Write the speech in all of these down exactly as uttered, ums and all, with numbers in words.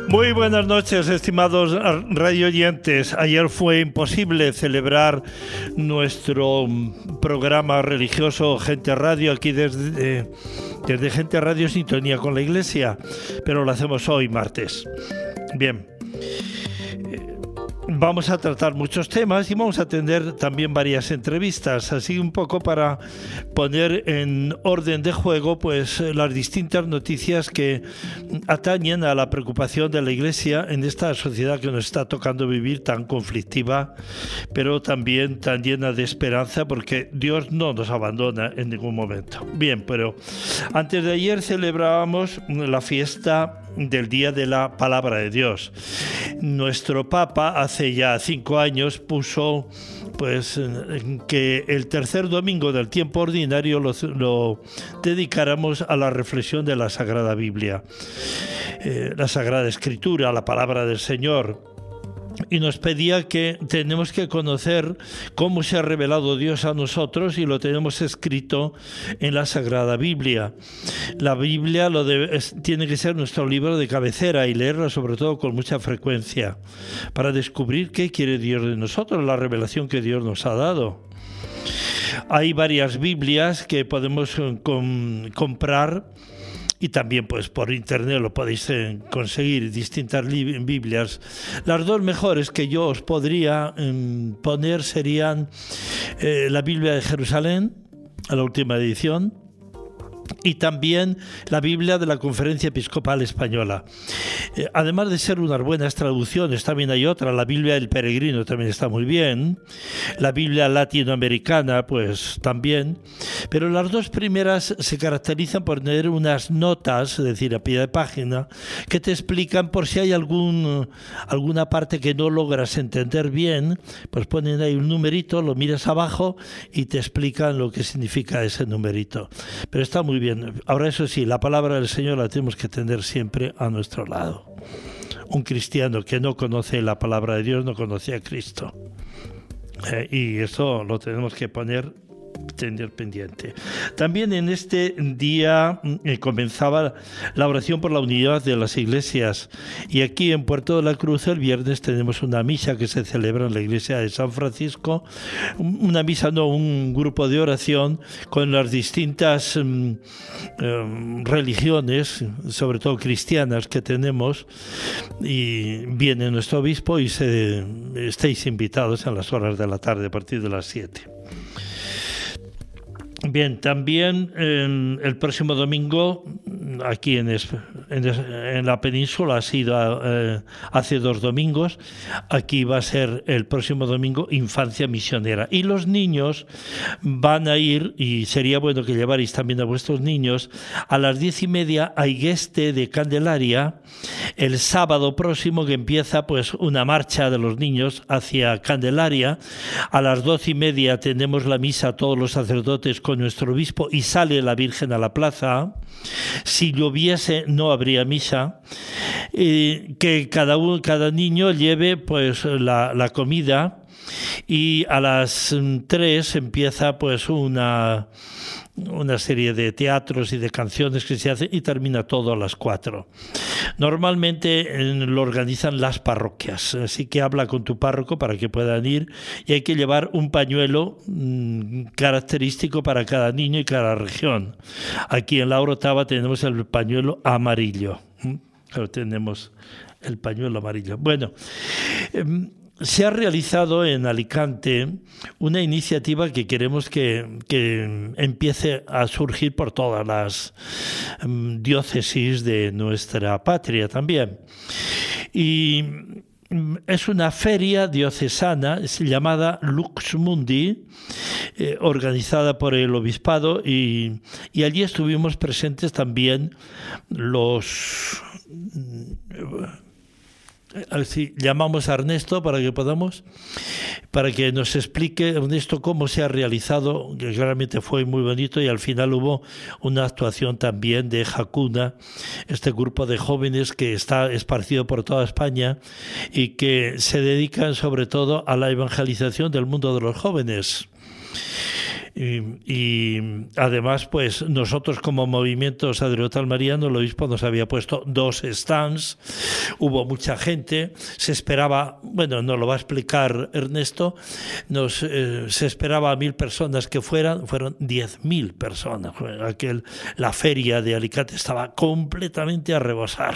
Muy buenas noches, estimados radio oyentes. Ayer fue imposible celebrar nuestro programa religioso Gente Radio aquí desde, desde Gente Radio Sintonía con la Iglesia, pero lo hacemos hoy, martes. Bien. Vamos a tratar muchos temas y vamos a tener también varias entrevistas, así un poco para poner en orden de juego pues las distintas noticias que atañen a la preocupación de la Iglesia en esta sociedad que nos está tocando vivir tan conflictiva, pero también tan llena de esperanza, porque Dios no nos abandona en ningún momento. Bien, pero antes de ayer celebrábamos la fiesta del Día de la Palabra de Dios. Nuestro Papa hace ya cinco años puso pues que el tercer domingo del tiempo ordinario lo, lo dedicáramos a la reflexión de la Sagrada Biblia, eh, la Sagrada Escritura, la Palabra del Señor. Y nos pedía que tenemos que conocer cómo se ha revelado Dios a nosotros y lo tenemos escrito en la Sagrada Biblia. La Biblia lo debe, es, tiene que ser nuestro libro de cabecera y leerlo sobre todo con mucha frecuencia para descubrir qué quiere Dios de nosotros, la revelación que Dios nos ha dado. Hay varias Biblias que podemos com, comprar. Y también pues por internet lo podéis eh, conseguir, distintas Biblias. Las dos mejores que yo os podría eh, poner serían eh, la Biblia de Jerusalén, a la última edición, y también la Biblia de la Conferencia Episcopal Española. Eh, además de ser unas buenas traducciones, también hay otra, la Biblia del Peregrino también está muy bien, la Biblia latinoamericana pues también, pero las dos primeras se caracterizan por tener unas notas, es decir, a pie de página, que te explican por si hay algún, alguna parte que no logras entender bien, pues ponen ahí un numerito, lo miras abajo y te explican lo que significa ese numerito. Pero está muy bien. Ahora, eso sí, la palabra del Señor la tenemos que tener siempre a nuestro lado. Un cristiano que no conoce la palabra de Dios no conoce a Cristo. Eh, y eso lo tenemos que poner tener pendiente. También en este día eh, comenzaba la oración por la unidad de las iglesias, y aquí en Puerto de la Cruz el viernes tenemos una misa que se celebra en la iglesia de San Francisco, una misa, no, un grupo de oración con las distintas um, um, religiones, sobre todo cristianas, que tenemos, y viene nuestro obispo y se, estáis invitados en las horas de la tarde a partir de las siete. Bien, también eh, el próximo domingo, aquí en, en, en la península ha sido eh, hace dos domingos, aquí va a ser el próximo domingo Infancia Misionera. Y los niños van a ir, y sería bueno que llevarais también a vuestros niños, a las diez y media a Igueste de Candelaria, el sábado próximo, que empieza pues una marcha de los niños hacia Candelaria. A las doce y media tenemos la misa, todos los sacerdotes con nuestro obispo, y sale la Virgen a la plaza. Si lloviese no habría misa. Eh, que cada uno, cada niño lleve pues la, la comida, y a las tres empieza pues una una serie de teatros y de canciones que se hacen, y termina todo a las cuatro. Normalmente eh, lo organizan las parroquias, así que habla con tu párroco para que puedan ir, y hay que llevar un pañuelo mmm, característico para cada niño y cada región. Aquí en la Orotava tenemos el pañuelo amarillo, pero tenemos el pañuelo amarillo. Bueno, eh, se ha realizado en Alicante una iniciativa que queremos que, que empiece a surgir por todas las um, diócesis de nuestra patria también. Y es una feria diocesana llamada Lux Mundi, eh, organizada por el obispado, y, y allí estuvimos presentes también los... Así, llamamos a Ernesto para que podamos, para que nos explique, Ernesto, cómo se ha realizado, que realmente fue muy bonito, y al final hubo una actuación también de Jacuna, este grupo de jóvenes que está esparcido por toda España y que se dedican sobre todo a la evangelización del mundo de los jóvenes. Y, y además, pues nosotros como Movimiento Sacerdotal Mariano, el obispo nos había puesto dos stands, hubo mucha gente, se esperaba, bueno, nos lo va a explicar Ernesto, nos, eh, se esperaba a mil personas que fueran, fueron diez mil personas. Aquel, la feria de Alicante estaba completamente a rebosar,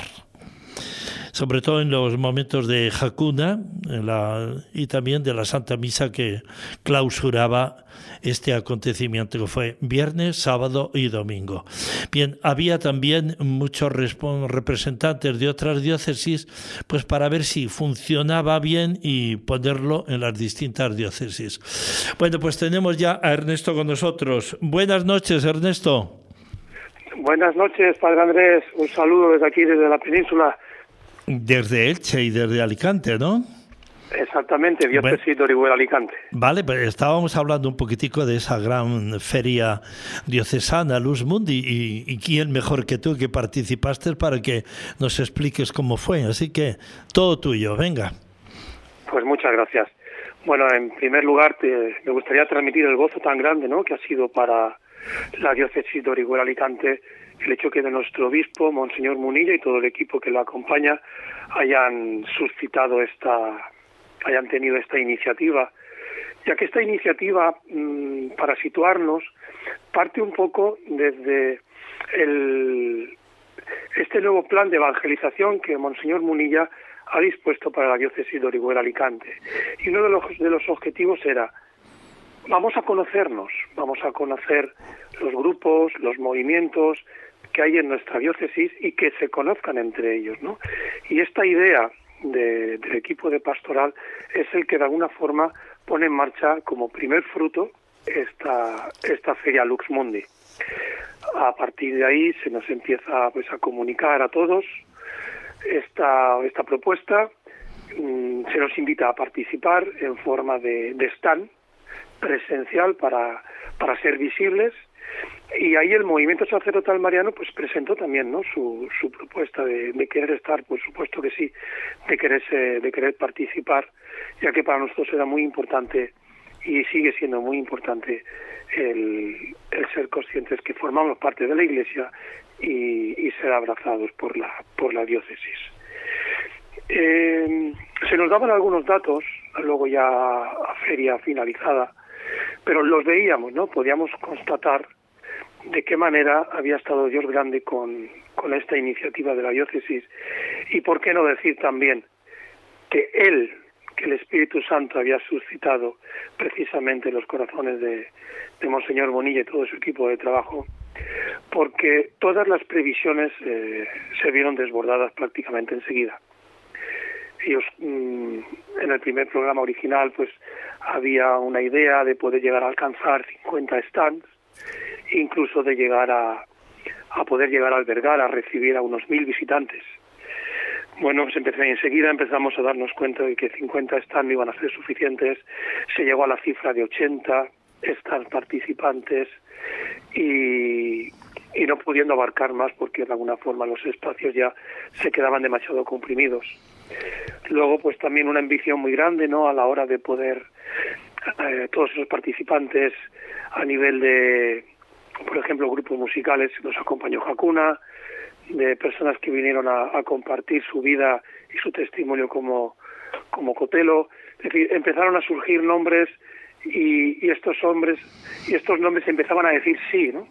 sobre todo en los momentos de Jacuna en la, y también de la Santa Misa que clausuraba este acontecimiento, que fue viernes, sábado y domingo. Bien, había también muchos representantes de otras diócesis, pues para ver si funcionaba bien y ponerlo en las distintas diócesis. Bueno, pues tenemos ya a Ernesto con nosotros. Buenas noches, Ernesto. Buenas noches, Padre Andrés. Un saludo desde aquí, desde la península. Desde Elche y desde Alicante, ¿no? Exactamente, diócesis de Orihuela, Alicante. Vale, pues estábamos hablando un poquitico de esa gran feria diocesana, Lux Mundi, y, y quién mejor que tú que participaste para que nos expliques cómo fue. Así que todo tuyo, venga. Pues muchas gracias. Bueno, en primer lugar, te, me gustaría transmitir el gozo tan grande, ¿no?, que ha sido para la diócesis de Orihuela, Alicante, el hecho que de nuestro obispo, Monseñor Munilla, y todo el equipo que lo acompaña hayan suscitado esta, hayan tenido esta iniciativa, ya que esta iniciativa, mmm, para situarnos, parte un poco desde el, este nuevo plan de evangelización que Monseñor Munilla ha dispuesto para la diócesis de Orihuela, Alicante. Y uno de los, de los objetivos era: vamos a conocernos, vamos a conocer los grupos, los movimientos que hay en nuestra diócesis y que se conozcan entre ellos, ¿no? Y esta idea de, del equipo de pastoral es el que de alguna forma pone en marcha como primer fruto esta, esta feria Lux Mundi. A partir de ahí se nos empieza, pues, a comunicar a todos esta, esta propuesta, mmm, se nos invita a participar en forma de, de stand presencial para, para ser visibles. Y ahí el Movimiento Sacerdotal Mariano pues presentó también, ¿no?, su, su propuesta de, de querer estar, por supuesto que sí, de quererse, de querer participar, ya que para nosotros era muy importante y sigue siendo muy importante el, el ser conscientes que formamos parte de la Iglesia y, y ser abrazados por la, por la diócesis. Eh, se nos daban algunos datos, luego ya a feria finalizada, pero los veíamos, ¿no? Podíamos constatar de qué manera había estado Dios grande con, con esta iniciativa de la diócesis, y por qué no decir también que Él, que el Espíritu Santo había suscitado precisamente los corazones de, de Monseñor Munilla y todo su equipo de trabajo, porque todas las previsiones eh, se vieron desbordadas prácticamente enseguida. Ellos, mmm, en el primer programa original, pues había una idea de poder llegar a alcanzar cincuenta stands, incluso de llegar a, a poder llegar a albergar, a recibir a unos mil visitantes. Bueno, pues empecé, enseguida empezamos a darnos cuenta de que cincuenta stands no iban a ser suficientes, se llegó a la cifra de ochenta stands participantes y, y no pudiendo abarcar más porque de alguna forma los espacios ya se quedaban demasiado comprimidos. Luego, pues también una ambición muy grande, ¿no?, a la hora de poder, eh, todos esos participantes a nivel de, por ejemplo, grupos musicales, nos acompañó Jacuna, de personas que vinieron a, a compartir su vida y su testimonio como, como Cotelo. Es decir, empezaron a surgir nombres y, y estos hombres y estos nombres empezaban a decir sí, ¿no?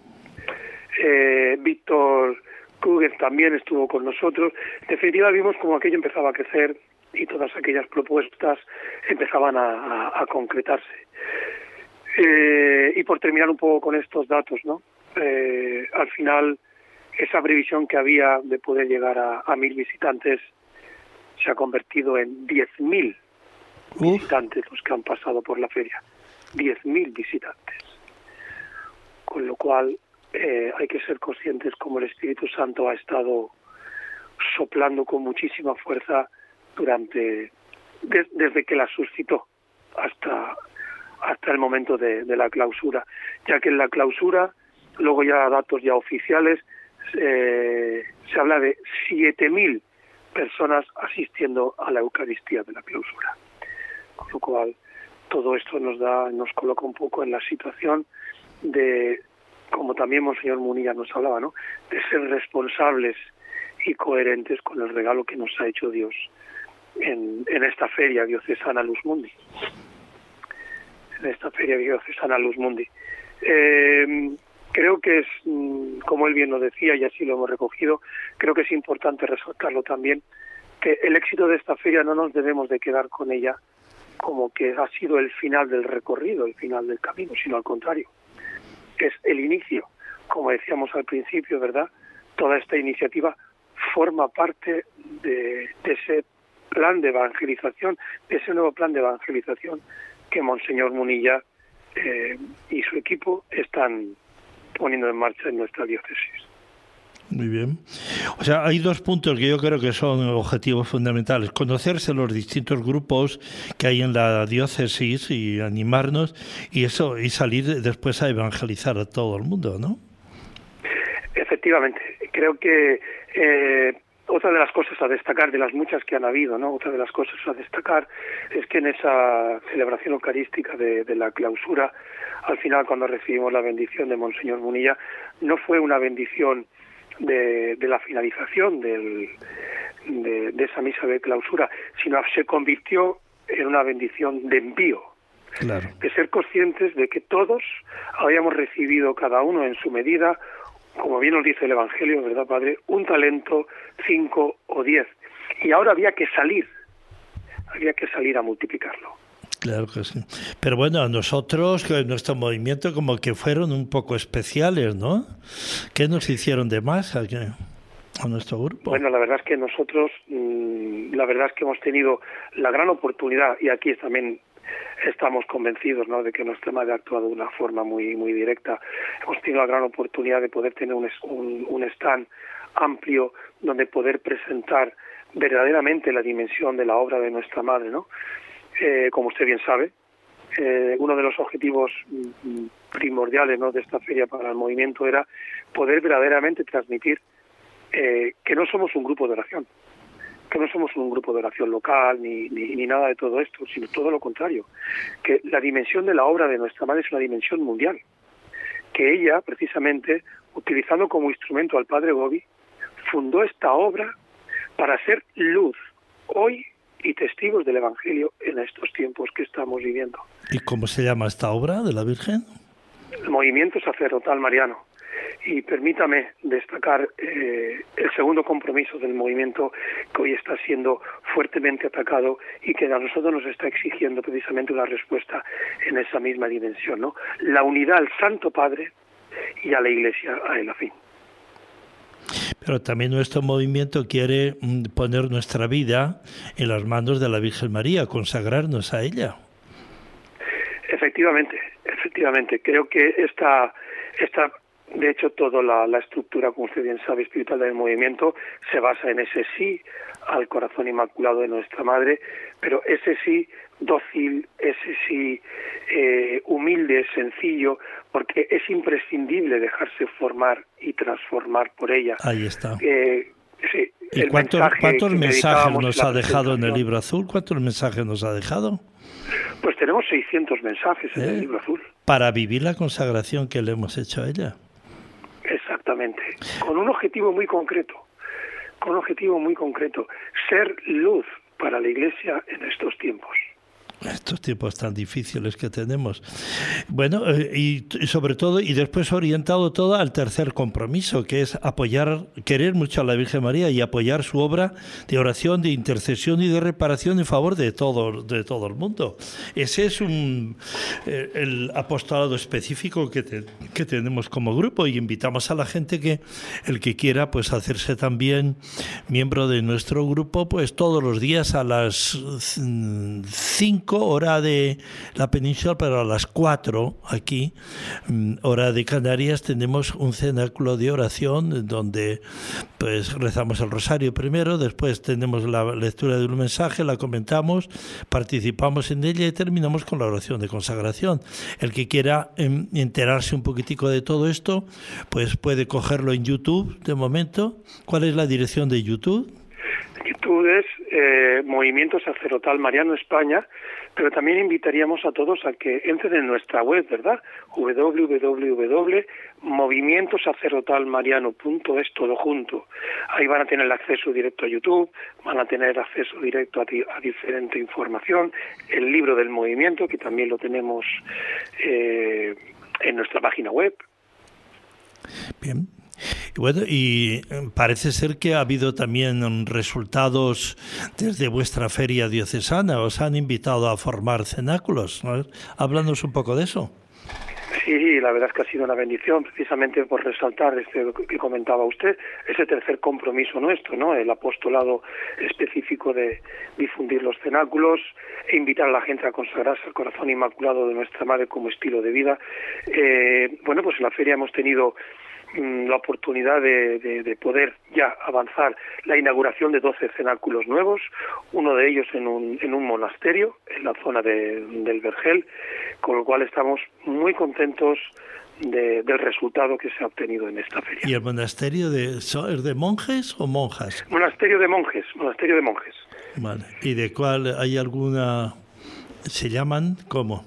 Eh, Víctor Kruger también estuvo con nosotros. En definitiva, vimos como aquello empezaba a crecer y todas aquellas propuestas empezaban a, a, a concretarse. Eh, y por terminar un poco con estos datos, ¿no? Eh, al final, esa previsión que había de poder llegar a, a mil visitantes se ha convertido en diez mil visitantes los que han pasado por la feria. Diez mil visitantes. Con lo cual, eh, hay que ser conscientes como el Espíritu Santo ha estado soplando con muchísima fuerza durante de, desde que la suscitó hasta hasta el momento de, de la clausura, ya que en la clausura, luego ya datos ya oficiales, eh, se habla de siete mil personas asistiendo a la Eucaristía de la clausura, con lo cual todo esto nos da, nos coloca un poco en la situación de, como también Monseñor Munilla nos hablaba, ¿no?, de ser responsables y coherentes con el regalo que nos ha hecho Dios en, en esta feria diocesana Luz Mundi. En esta feria diocesana Luz Mundi. Eh, creo que es, como él bien lo decía, y así lo hemos recogido, creo que es importante resaltarlo también, que el éxito de esta feria no nos debemos de quedar con ella como que ha sido el final del recorrido, el final del camino, sino al contrario, que es el inicio. Como decíamos al principio, ¿verdad?, toda esta iniciativa forma parte de, de ese plan de evangelización, de ese nuevo plan de evangelización que Monseñor Munilla eh, y su equipo están poniendo en marcha en nuestra diócesis. Muy bien. O sea, hay dos puntos que yo creo que son objetivos fundamentales. Conocerse los distintos grupos que hay en la diócesis y animarnos, y eso, y salir después a evangelizar a todo el mundo, ¿no? Efectivamente. Creo que eh, otra de las cosas a destacar, de las muchas que han habido, ¿no?, otra de las cosas a destacar es que en esa celebración eucarística de, de la clausura, al final, cuando recibimos la bendición de Monseñor Munilla, no fue una bendición De, de la finalización del, de, de esa misa de clausura, sino se convirtió en una bendición de envío, claro, de ser conscientes de que todos habíamos recibido, cada uno en su medida, como bien nos dice el Evangelio, ¿verdad, Padre?, un talento, cinco o diez, y ahora había que salir, había que salir a multiplicarlo. Claro que sí. Pero bueno, a nosotros, nuestro movimiento, como que fueron un poco especiales, ¿no? ¿Qué nos hicieron de más a, a nuestro grupo? Bueno, la verdad es que nosotros, mmm, la verdad es que hemos tenido la gran oportunidad, y aquí también estamos convencidos, ¿no?, de que nuestra madre ha actuado de una forma muy muy directa. Hemos tenido la gran oportunidad de poder tener un, un, un stand amplio donde poder presentar verdaderamente la dimensión de la obra de nuestra madre, ¿no? Eh, como usted bien sabe, eh, uno de los objetivos mm, primordiales, ¿no?, de esta feria para el movimiento era poder verdaderamente transmitir eh, que no somos un grupo de oración, que no somos un grupo de oración local ni, ni, ni nada de todo esto, sino todo lo contrario, que la dimensión de la obra de nuestra madre es una dimensión mundial, que ella, precisamente, utilizando como instrumento al Padre Gobi, fundó esta obra para ser luz hoy y testigos del Evangelio en estos tiempos que estamos viviendo. ¿Y cómo se llama esta obra de la Virgen? El Movimiento Sacerdotal Mariano. Y permítame destacar eh, el segundo compromiso del movimiento, que hoy está siendo fuertemente atacado y que a nosotros nos está exigiendo precisamente una respuesta en esa misma dimensión, ¿no? La unidad al Santo Padre y a la Iglesia a el afín. Pero también nuestro movimiento quiere poner nuestra vida en las manos de la Virgen María, consagrarnos a ella. Efectivamente, efectivamente. Creo que esta, esta de hecho, toda la, la estructura, como usted bien sabe, espiritual del movimiento se basa en ese sí al corazón inmaculado de nuestra Madre, pero ese sí dócil, ese sí eh, humilde, sencillo, porque es imprescindible dejarse formar y transformar por ella. Ahí está. Eh, sí, ¿Y cuántos mensaje ¿cuántos mensajes nos ha dejado en el Libro Azul? ¿Cuántos mensajes nos ha dejado? Pues tenemos seiscientos mensajes en ¿Eh? el Libro Azul. Para vivir la consagración que le hemos hecho a ella. Exactamente. Con un objetivo muy concreto. Con un objetivo muy concreto. Ser luz para la Iglesia en estos tiempos. Estos tiempos tan difíciles que tenemos. Bueno, eh, y, y sobre todo, y después orientado todo al tercer compromiso, que es apoyar, querer mucho a la Virgen María y apoyar su obra de oración, de intercesión y de reparación en favor de todo, de todo el mundo. Ese es un eh, el apostolado específico que, te, que tenemos como grupo, y invitamos a la gente que el que quiera pues hacerse también miembro de nuestro grupo, pues todos los días a las cinco hora de la península, pero a las cuatro aquí, hora de Canarias, tenemos un cenáculo de oración donde pues rezamos el rosario primero, después tenemos la lectura de un mensaje, la comentamos, participamos en ella y terminamos con la oración de consagración. El que quiera enterarse un poquitico de todo esto, pues puede cogerlo en YouTube de momento. ¿Cuál es la dirección de YouTube? YouTube es eh, Movimiento Sacerdotal Mariano España, pero también invitaríamos a todos a que entren en nuestra web, ¿verdad? doble u doble u doble u punto movimiento sacerdotal mariano punto es, todo junto. Ahí van a tener el acceso directo a YouTube, van a tener acceso directo a, a diferente información, el libro del movimiento, que también lo tenemos eh, en nuestra página web. Bien. Bueno, y parece ser que ha habido también resultados desde vuestra feria diocesana. Os han invitado a formar cenáculos, ¿no? Háblanos un poco de eso. Sí, la verdad es que ha sido una bendición, precisamente por resaltar este que comentaba usted, ese tercer compromiso nuestro, ¿no? El apostolado específico de difundir los cenáculos e invitar a la gente a consagrarse al corazón inmaculado de nuestra Madre como estilo de vida. Eh, bueno, pues en la feria hemos tenido la oportunidad de, de, de poder ya avanzar la inauguración de doce cenáculos nuevos, uno de ellos en un, en un monasterio, en la zona de, del Vergel, con lo cual estamos muy contentos de, del resultado que se ha obtenido en esta feria. ¿Y el monasterio de, es de monjes o monjas? Monasterio de monjes, monasterio de monjes. Vale. ¿Y de cuál hay alguna, se llaman, cómo?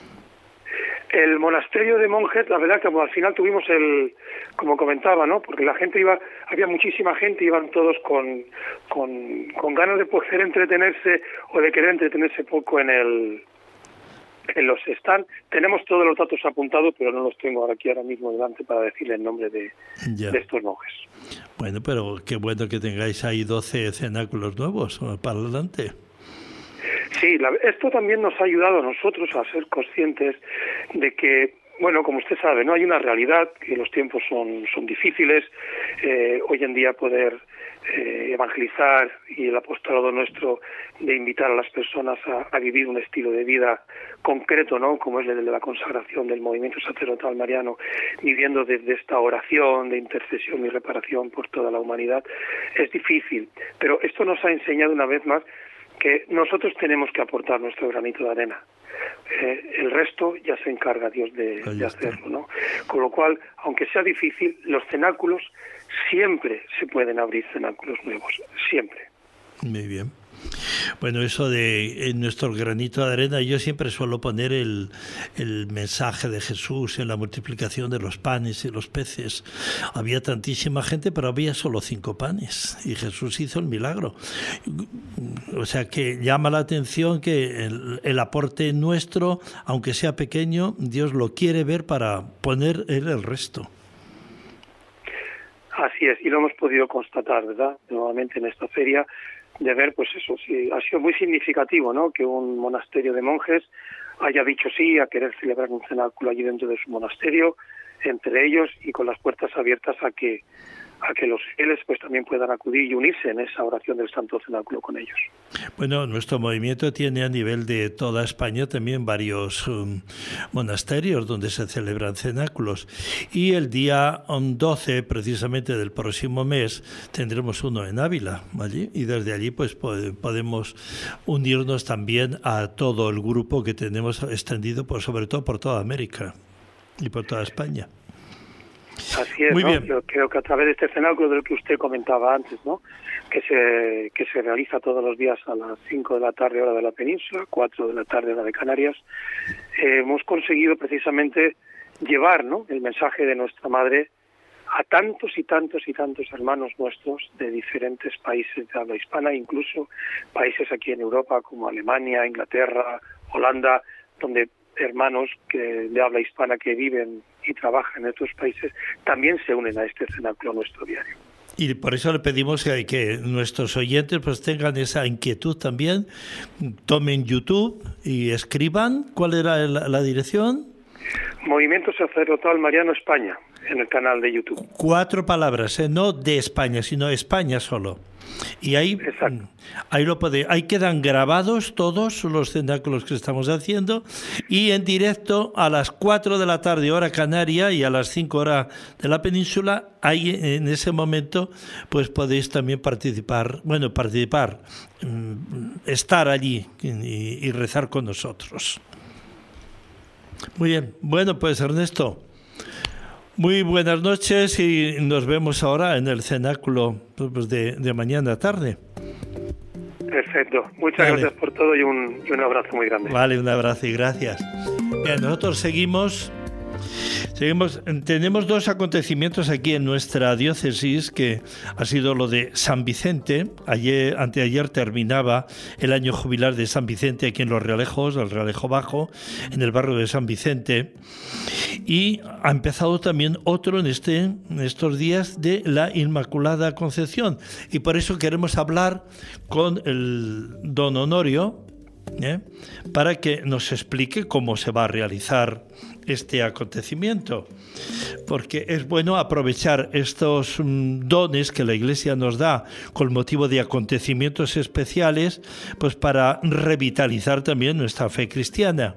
El monasterio de monjes, la verdad que como al final tuvimos el, como comentaba, ¿no? Porque la gente iba, había muchísima gente, iban todos con, con, con ganas de poder entretenerse o de querer entretenerse poco en el, en los stands. Tenemos todos los datos apuntados, pero no los tengo ahora aquí ahora mismo delante para decirle el nombre de, de estos monjes. Bueno, pero qué bueno que tengáis ahí doce cenáculos nuevos para adelante. Sí, la, esto también nos ha ayudado a nosotros a ser conscientes de que, bueno, como usted sabe, no hay una realidad, que los tiempos son, son difíciles, eh, hoy en día poder eh, evangelizar y el apostolado nuestro de invitar a las personas a, a vivir un estilo de vida concreto, ¿no? Como es el de la consagración del movimiento sacerdotal mariano, viviendo desde esta oración de intercesión y reparación por toda la humanidad, es difícil, pero esto nos ha enseñado una vez más que nosotros tenemos que aportar nuestro granito de arena. Eh, el resto ya se encarga Dios de, de hacerlo, ¿no? Con lo cual, aunque sea difícil, los cenáculos siempre se pueden abrir cenáculos nuevos, siempre. Muy bien. Bueno, eso de en nuestro granito de arena, yo siempre suelo poner el, el mensaje de Jesús en la multiplicación de los panes y los peces. Había tantísima gente, pero había solo cinco panes y Jesús hizo el milagro. O sea que llama la atención que el, el aporte nuestro, aunque sea pequeño, Dios lo quiere ver para poner en el resto. Así es, y lo hemos podido constatar, ¿verdad? Nuevamente en esta feria, de ver, pues eso, sí, ha sido muy significativo, ¿no? Que un monasterio de monjes haya dicho sí a querer celebrar un cenáculo allí dentro de su monasterio, entre ellos y con las puertas abiertas a que a que los fieles pues también puedan acudir y unirse en esa oración del Santo Cenáculo con ellos. Bueno, nuestro movimiento tiene a nivel de toda España también varios um, monasterios donde se celebran cenáculos y el día doce precisamente del próximo mes tendremos uno en Ávila allí y desde allí pues podemos unirnos también a todo el grupo que tenemos extendido por sobre todo por toda América y por toda España. Así es, Muy ¿no? bien. Yo creo que a través de este cenáculo del que usted comentaba antes, ¿no? Que se que se realiza todos los días a las cinco de la tarde hora de la península, cuatro de la tarde hora de Canarias, eh, hemos conseguido precisamente llevar, ¿no? El mensaje de nuestra Madre a tantos y tantos y tantos hermanos nuestros de diferentes países de habla hispana, incluso países aquí en Europa como Alemania, Inglaterra, Holanda, donde hermanos que de habla hispana que viven y trabajan en estos países también se unen a este cenáculo nuestro diario. Y por eso le pedimos que, que nuestros oyentes pues tengan esa inquietud también, tomen YouTube y escriban. ¿Cuál era la, la dirección? Movimiento Sacerdotal Mariano España, en el canal de YouTube. Cuatro palabras, ¿eh? No de España, sino España solo. Y ahí, Exacto. ahí lo puede, ahí quedan grabados todos los cenáculos que estamos haciendo y en directo a las cuatro de la tarde hora canaria y a las cinco horas de la península, ahí en ese momento pues podéis también participar, bueno, participar, estar allí y, y rezar con nosotros. Muy bien, bueno pues Ernesto, muy buenas noches y nos vemos ahora en el cenáculo pues, de, de mañana tarde. Perfecto. Muchas vale. gracias por todo y un, y un abrazo muy grande. Vale, un abrazo y gracias. Bien, nosotros seguimos... Seguimos, tenemos dos acontecimientos aquí en nuestra diócesis, que ha sido lo de San Vicente. Ayer, anteayer terminaba el año jubilar de San Vicente aquí en Los Realejos, el Realejo Bajo, en el barrio de San Vicente. Y ha empezado también otro en, este, en estos días de la Inmaculada Concepción. Y por eso queremos hablar con el don Honorio, ¿eh? para que nos explique cómo se va a realizar este acontecimiento, porque es bueno aprovechar estos mm, dones que la Iglesia nos da con motivo de acontecimientos especiales, pues para revitalizar también nuestra fe cristiana.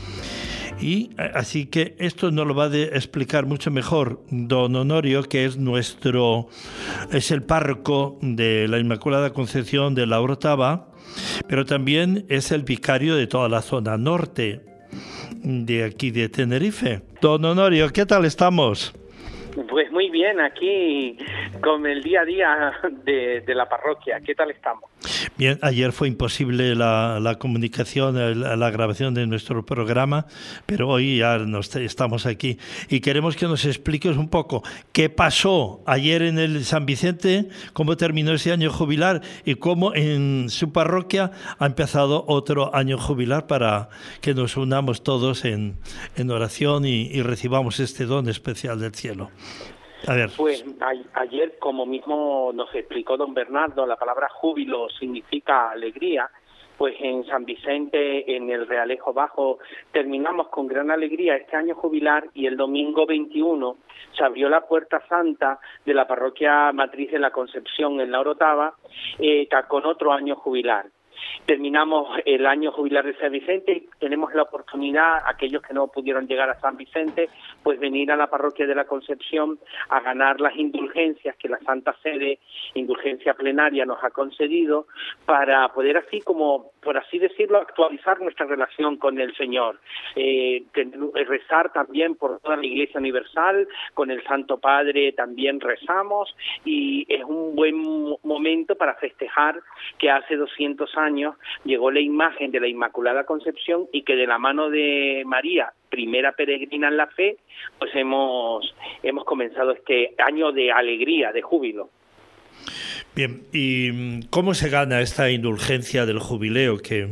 Y así que esto nos lo va a explicar mucho mejor don Honorio, que es nuestro, es el párroco de la Inmaculada Concepción de la Orotava, pero también es el vicario de toda la zona norte de aquí de Tenerife. Don Honorio, ¿qué tal estamos? Pues muy bien, aquí con el día a día de, de la parroquia. ¿Qué tal estamos? Bien, ayer fue imposible la, la comunicación, la, la grabación de nuestro programa, pero hoy ya nos, estamos aquí y queremos que nos expliques un poco qué pasó ayer en el San Vicente, cómo terminó ese año jubilar y cómo en su parroquia ha empezado otro año jubilar, para que nos unamos todos en, en oración y, y recibamos este don especial del cielo. A ver. Pues a, ayer, como mismo nos explicó don Bernardo, la palabra júbilo significa alegría. Pues en San Vicente, en el Realejo Bajo, terminamos con gran alegría este año jubilar, y el domingo veintiuno se abrió la Puerta Santa de la parroquia matriz de la Concepción en la Orotava, eh, con otro año jubilar. Terminamos el año jubilar de San Vicente y tenemos la oportunidad, aquellos que no pudieron llegar a San Vicente, pues venir a la parroquia de la Concepción a ganar las indulgencias que la Santa Sede, indulgencia plenaria, nos ha concedido, para poder así como, por así decirlo, actualizar nuestra relación con el Señor. Eh, rezar también por toda la Iglesia Universal, con el Santo Padre también rezamos, y es un buen momento para festejar que hace doscientos años llegó la imagen de la Inmaculada Concepción, y que de la mano de María, primera peregrina en la fe, pues hemos hemos comenzado este año de alegría, de júbilo. Bien, ¿y cómo se gana esta indulgencia del jubileo que...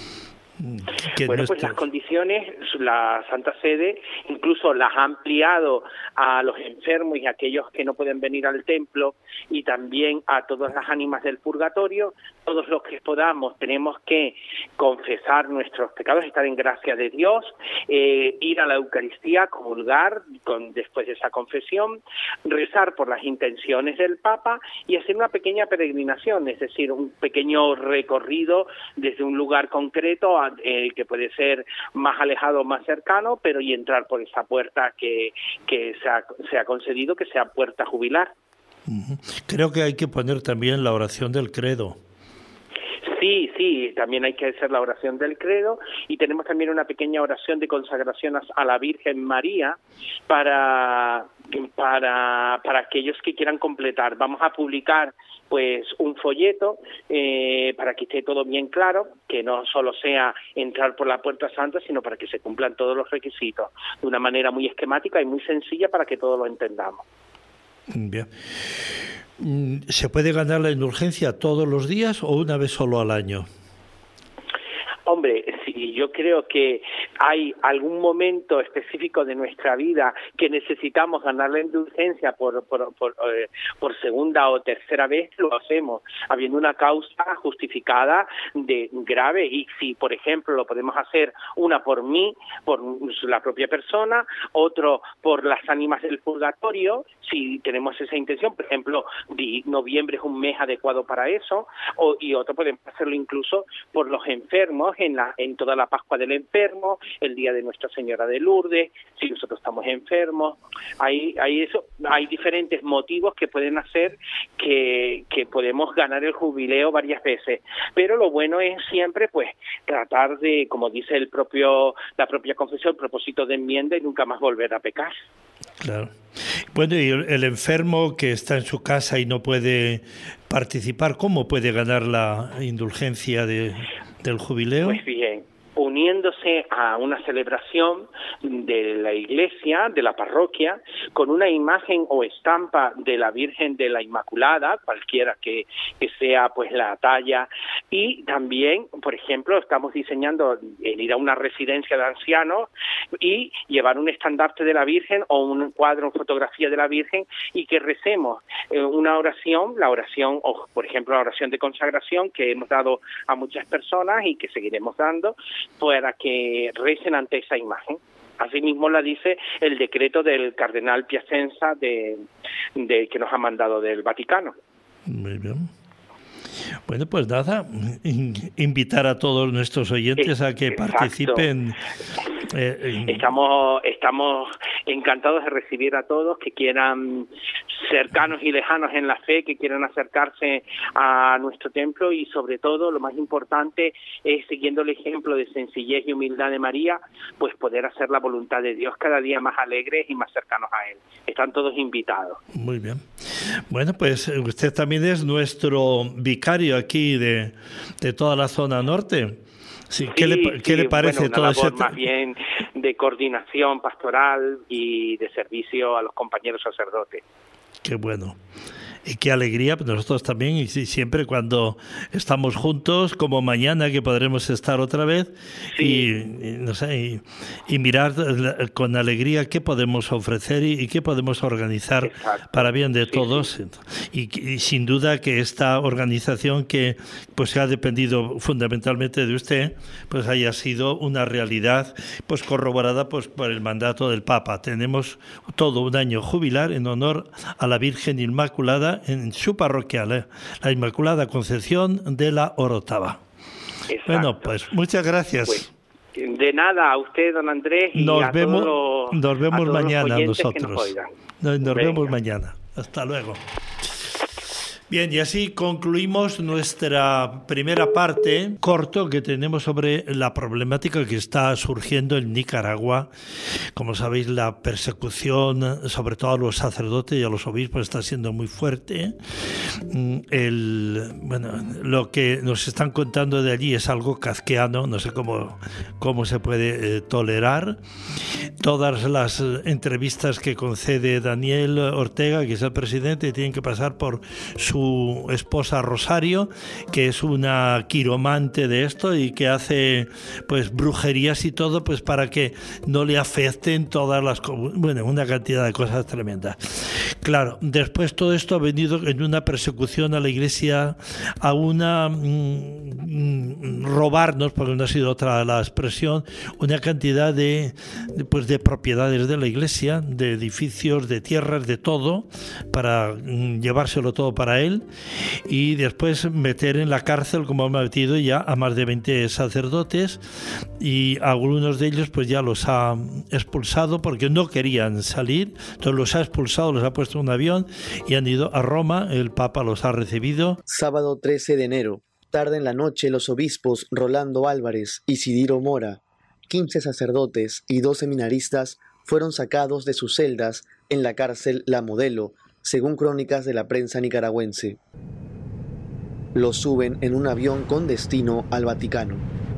Que bueno, pues las condiciones, la Santa Sede incluso las ha ampliado a los enfermos y a aquellos que no pueden venir al templo, y también a todas las ánimas del purgatorio. Todos los que podamos tenemos que confesar nuestros pecados, estar en gracia de Dios, eh, ir a la Eucaristía, comulgar con, después de esa confesión, rezar por las intenciones del Papa y hacer una pequeña peregrinación, es decir, un pequeño recorrido desde un lugar concreto a Eh, que puede ser más alejado o más cercano, pero y entrar por esa puerta que, que se, ha, se ha concedido, que sea puerta jubilar. Uh-huh. Creo que hay que poner también la oración del credo. Sí, sí, también hay que hacer la oración del credo, y tenemos también una pequeña oración de consagración a la Virgen María para, para, para aquellos que quieran completar. Vamos a publicar pues un folleto eh, para que esté todo bien claro, que no solo sea entrar por la Puerta Santa, sino para que se cumplan todos los requisitos de una manera muy esquemática y muy sencilla para que todos lo entendamos. Bien. ¿Se puede ganar la indulgencia todos los días o una vez solo al año? Hombre, sí, yo creo que hay algún momento específico de nuestra vida que necesitamos ganar la indulgencia por, por, por, eh, por segunda o tercera vez, lo hacemos, habiendo una causa justificada de grave. Y si, por ejemplo, lo podemos hacer una por mí, por la propia persona, otro por las ánimas del purgatorio, si tenemos esa intención, por ejemplo, di, noviembre es un mes adecuado para eso, o, y otro podemos hacerlo incluso por los enfermos, en la en toda la Pascua del enfermo, el día de Nuestra Señora de Lourdes, si nosotros estamos enfermos. Hay hay eso, hay diferentes motivos que pueden hacer que, que podemos ganar el jubileo varias veces, pero lo bueno es siempre pues tratar de, como dice el propio la propia confesión, el propósito de enmienda, y nunca más volver a pecar. Claro. Bueno, y el, el enfermo que está en su casa y no puede participar, ¿cómo puede ganar la indulgencia de, del jubileo? Pues bien, uniéndose a una celebración de la iglesia, de la parroquia, con una imagen o estampa de la Virgen de la Inmaculada, cualquiera que, que sea pues la talla, y también, por ejemplo, estamos diseñando el ir a una residencia de ancianos y llevar un estandarte de la Virgen o un cuadro en fotografía de la Virgen y que recemos eh, una oración, la oración, o por ejemplo la oración de consagración que hemos dado a muchas personas y que seguiremos dando, para que recen ante esa imagen. Asimismo la dice el decreto del cardenal Piacenza de, de que nos ha mandado del Vaticano. Muy bien. Bueno, pues nada, invitar a todos nuestros oyentes a que Exacto. participen. Eh, en... Estamos estamos encantados de recibir a todos que quieran, cercanos y lejanos en la fe, que quieran acercarse a nuestro templo y sobre todo, lo más importante es, siguiendo el ejemplo de sencillez y humildad de María, pues poder hacer la voluntad de Dios cada día más alegres y más cercanos a Él. Están todos invitados. Muy bien. Bueno, pues usted también es nuestro vicario aquí de, de toda la zona norte. Sí, ¿qué, sí, le, ¿qué sí, le parece bueno, todo eso? ese... Más bien de coordinación pastoral y de servicio a los compañeros sacerdotes. Qué bueno. Y qué alegría, nosotros también, y siempre cuando estamos juntos, como mañana que podremos estar otra vez, sí. y, y, no sé, y, y mirar con alegría qué podemos ofrecer y, y qué podemos organizar Exacto. para bien de sí, todos. Sí. Y, y sin duda que esta organización que pues ha dependido fundamentalmente de usted, pues haya sido una realidad pues corroborada pues por el mandato del Papa. Tenemos todo un año jubilar en honor a la Virgen Inmaculada en su parroquia, la Inmaculada Concepción de la Orotava. Exacto. Bueno, pues muchas gracias. Pues, de nada, a usted, don Andrés, y nos a vemos, todos los, nos vemos a todos mañana los nosotros. Nos, nos vemos mañana. Hasta luego. Bien, y así concluimos nuestra primera parte, corto, que tenemos sobre la problemática que está surgiendo en Nicaragua. Como sabéis, la persecución, sobre todo a los sacerdotes y a los obispos, está siendo muy fuerte. El, bueno, lo que nos están contando de allí es algo kafkiano, no sé cómo, cómo se puede eh, tolerar. Todas las entrevistas que concede Daniel Ortega, que es el presidente, tienen que pasar por su esposa Rosario, que es una quiromante de esto y que hace pues brujerías y todo pues para que no le afecten todas las cosas, bueno, una cantidad de cosas tremendas. Claro, después todo esto ha venido en una persecución a la Iglesia, a una mmm, robarnos, porque no ha sido otra la expresión, una cantidad de pues de propiedades de la Iglesia, de edificios, de tierras, de todo, para mmm, llevárselo todo para él. Y después meter en la cárcel, como han metido ya a más de veinte sacerdotes, y algunos de ellos pues ya los ha expulsado porque no querían salir, entonces los ha expulsado, los ha puesto en un avión y han ido a Roma, el Papa los ha recibido. Sábado trece de enero, tarde en la noche, los obispos Rolando Álvarez y Isidiro Mora, quince sacerdotes y dos seminaristas fueron sacados de sus celdas en la cárcel La Modelo, según crónicas de la prensa nicaragüense. Los suben en un avión con destino al Vaticano.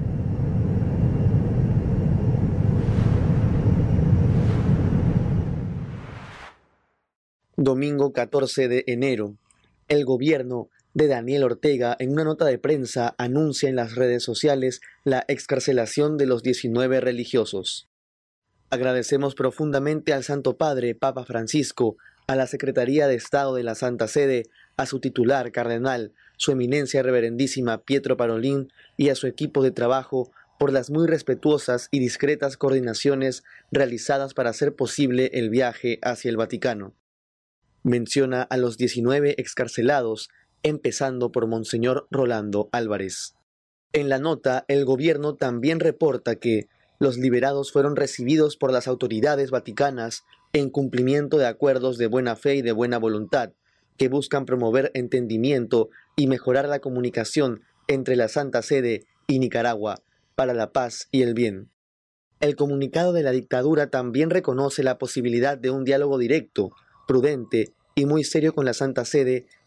Domingo catorce de enero. El gobierno de Daniel Ortega, en una nota de prensa, anuncia en las redes sociales la excarcelación de los diecinueve religiosos. Agradecemos profundamente al Santo Padre, Papa Francisco, a la Secretaría de Estado de la Santa Sede, a su titular, cardenal, su eminencia reverendísima Pietro Parolin, y a su equipo de trabajo por las muy respetuosas y discretas coordinaciones realizadas para hacer posible el viaje hacia el Vaticano. Menciona a los diecinueve excarcelados, empezando por Monseñor Rolando Álvarez. En la nota, el gobierno también reporta que los liberados fueron recibidos por las autoridades vaticanas en cumplimiento de acuerdos de buena fe y de buena voluntad, que buscan promover entendimiento y mejorar la comunicación entre la Santa Sede y Nicaragua para la paz y el bien. El comunicado de la dictadura también reconoce la posibilidad de un diálogo directo, prudente y muy serio con la Santa Sede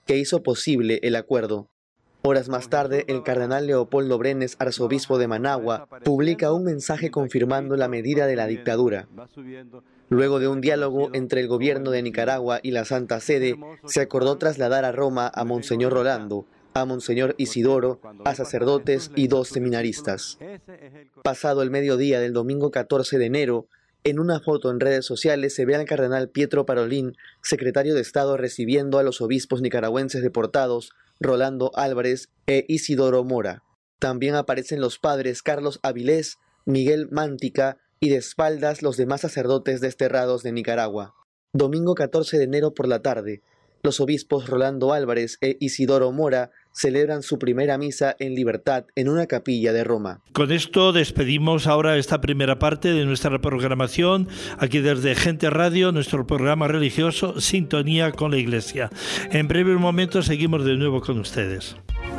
que hizo posible el acuerdo. Horas más tarde, el cardenal Leopoldo Brenes, arzobispo de Managua, publica un mensaje confirmando la medida de la dictadura. Luego de un diálogo entre el gobierno de Nicaragua y la Santa Sede, se acordó trasladar a Roma a Monseñor Rolando, a Monseñor Isidoro, a sacerdotes y dos seminaristas. Pasado el mediodía del domingo catorce de enero, en una foto en redes sociales se ve al cardenal Pietro Parolin, secretario de Estado, recibiendo a los obispos nicaragüenses deportados, Rolando Álvarez e Isidoro Mora. También aparecen los padres Carlos Avilés, Miguel Mántica y de espaldas los demás sacerdotes desterrados de Nicaragua. Domingo catorce de enero por la tarde, los obispos Rolando Álvarez e Isidoro Mora celebran su primera misa en libertad en una capilla de Roma. Con esto despedimos ahora esta primera parte de nuestra programación, aquí desde Gente Radio, nuestro programa religioso Sintonía con la Iglesia. En breve momento seguimos de nuevo con ustedes.